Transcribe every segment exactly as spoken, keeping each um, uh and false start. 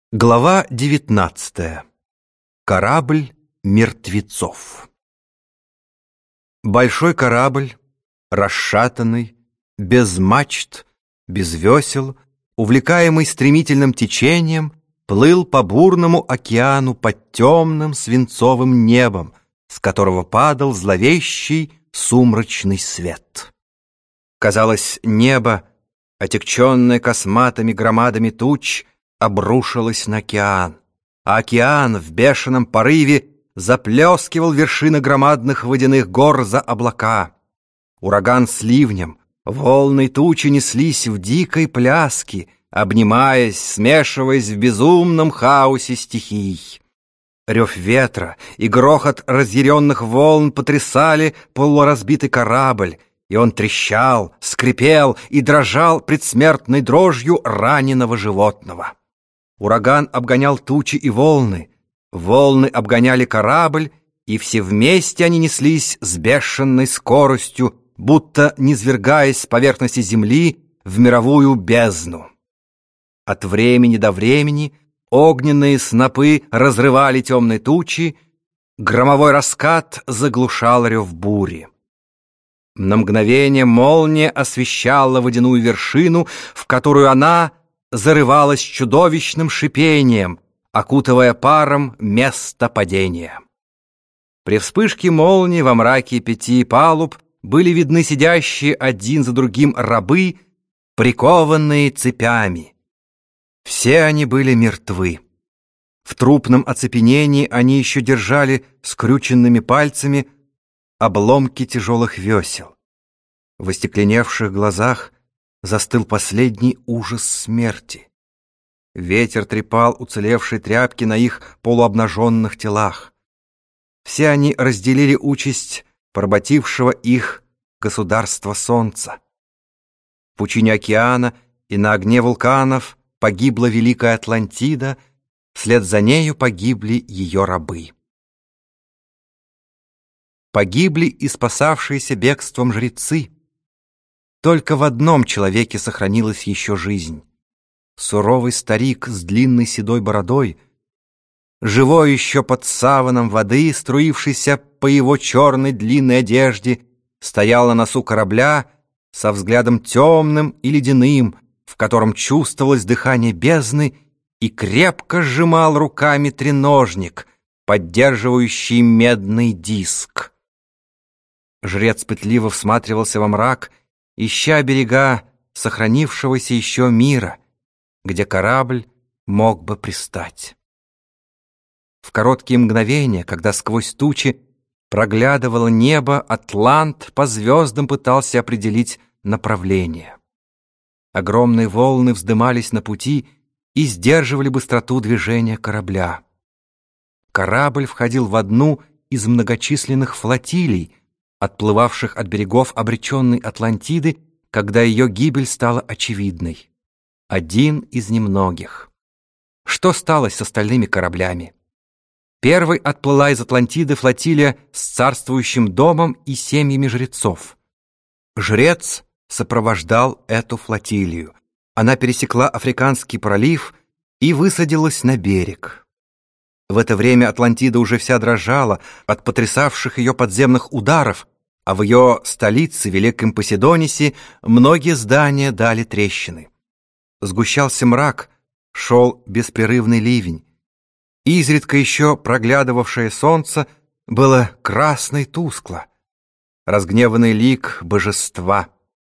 Глава девятнадцатая. Корабль мертвецов. Большой корабль, расшатанный, без мачт, без весел, увлекаемый стремительным течением, плыл по бурному океану под темным свинцовым небом, с которого падал зловещий сумрачный свет. Казалось, небо, отягченное косматыми громадами туч, обрушилась на океан, а океан в бешеном порыве заплескивал вершины громадных водяных гор за облака. Ураган с ливнем, волны тучи неслись в дикой пляске, обнимаясь, смешиваясь в безумном хаосе стихий. Рев ветра и грохот разъяренных волн потрясали полуразбитый корабль, и он трещал, скрипел и дрожал предсмертной дрожью раненого животного. Ураган обгонял тучи и волны, волны обгоняли корабль, и все вместе они неслись с бешеной скоростью, будто низвергаясь с поверхности земли в мировую бездну. От времени до времени огненные снопы разрывали темные тучи, громовой раскат заглушал рев бури. На мгновение молния освещала водяную вершину, в которую она зарывалась чудовищным шипением, окутывая паром место падения. При вспышке молнии во мраке пяти палуб были видны сидящие один за другим рабы, прикованные цепями. Все они были мертвы. В трупном оцепенении они еще держали скрюченными пальцами обломки тяжелых весел. В остекленевших глазах застыл последний ужас смерти. Ветер трепал уцелевшие тряпки на их полуобнаженных телах. Все они разделили участь поработившего их государства солнца. В пучине океана и на огне вулканов погибла Великая Атлантида, вслед за нею погибли ее рабы. Погибли и спасавшиеся бегством жрецы. Только в одном человеке сохранилась еще жизнь. Суровый старик с длинной седой бородой, живой еще под саваном воды, струившийся по его черной длинной одежде, стоял на носу корабля со взглядом темным и ледяным, в котором чувствовалось дыхание бездны, и крепко сжимал руками треножник, поддерживающий медный диск. Жрец пытливо всматривался во мрак, ища берега сохранившегося еще мира, где корабль мог бы пристать. В короткие мгновения, когда сквозь тучи проглядывало небо, атлант по звездам пытался определить направление. Огромные волны вздымались на пути и сдерживали быстроту движения корабля. Корабль входил в одну из многочисленных флотилий, отплывавших от берегов обреченной Атлантиды, когда ее гибель стала очевидной. Один из немногих. Что стало с остальными кораблями? Первой отплыла из Атлантиды флотилия с царствующим домом и семьями жрецов. Жрец сопровождал эту флотилию. Она пересекла Африканский пролив и высадилась на берег. В это время Атлантида уже вся дрожала от потрясавших ее подземных ударов, а в ее столице, Великом Поседонисе, многие здания дали трещины. Сгущался мрак, шел беспрерывный ливень. Изредка еще проглядывавшее солнце было красно и тускло, разгневанный лик божества.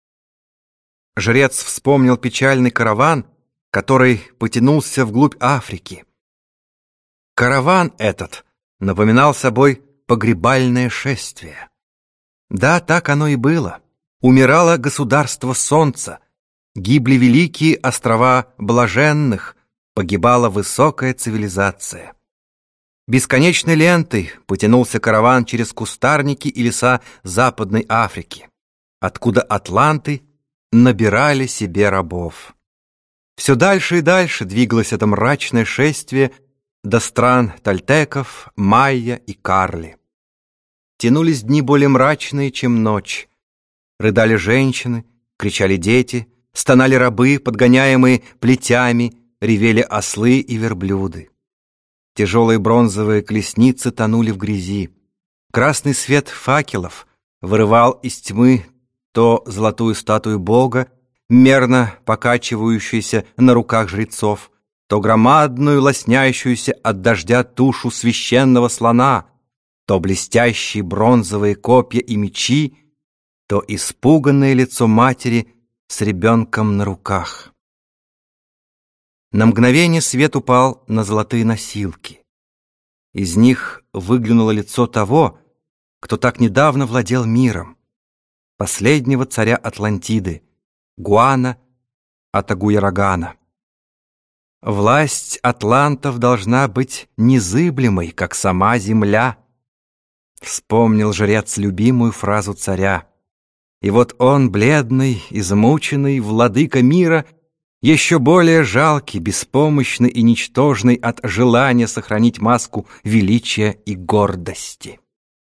Жрец вспомнил печальный караван, который потянулся вглубь Африки. Караван этот напоминал собой погребальное шествие. Да, так оно и было. Умирало государство солнца, гибли великие острова блаженных, погибала высокая цивилизация. Бесконечной лентой потянулся караван через кустарники и леса Западной Африки, откуда атланты набирали себе рабов. Все дальше и дальше двигалось это мрачное шествие до стран тольтеков, майя и карли. Тянулись дни более мрачные, чем ночь. Рыдали женщины, кричали дети, стонали рабы, подгоняемые плетями, ревели ослы и верблюды. Тяжелые бронзовые колесницы тонули в грязи. Красный свет факелов вырывал из тьмы то золотую статую Бога, мерно покачивающуюся на руках жрецов, то громадную, лоснящуюся от дождя тушу священного слона, то блестящие бронзовые копья и мечи, то испуганное лицо матери с ребенком на руках. На мгновение свет упал на золотые носилки. Из них выглянуло лицо того, кто так недавно владел миром, последнего царя Атлантиды, Гуана Атагуярагана. Власть атлантов должна быть незыблемой, как сама земля. Вспомнил жрец любимую фразу царя. И вот он, бледный, измученный, владыка мира, еще более жалкий, беспомощный и ничтожный от желания сохранить маску величия и гордости.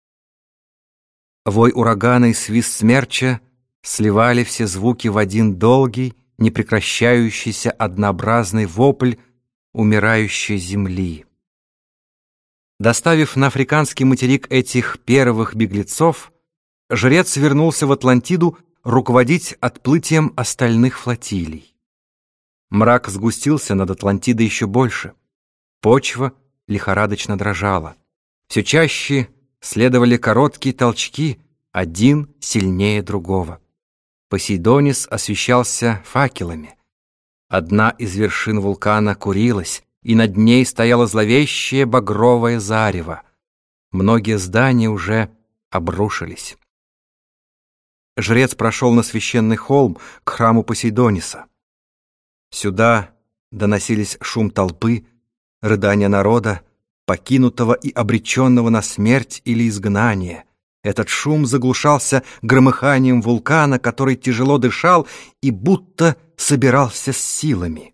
Вой урагана и свист смерча сливали все звуки в один долгий, непрекращающийся однообразный вопль умирающей земли. Доставив на африканский материк этих первых беглецов, жрец вернулся в Атлантиду руководить отплытием остальных флотилий. Мрак сгустился над Атлантидой еще больше. Почва лихорадочно дрожала. Все чаще следовали короткие толчки, один сильнее другого. Посейдонис освещался факелами. Одна из вершин вулкана курилась, и над ней стояло зловещее багровое зарево. Многие здания уже обрушились. Жрец прошел на священный холм к храму Посейдониса. Сюда доносились шум толпы, рыдания народа, покинутого и обреченного на смерть или изгнание. Этот шум заглушался громыханием вулкана, который тяжело дышал и будто собирался с силами.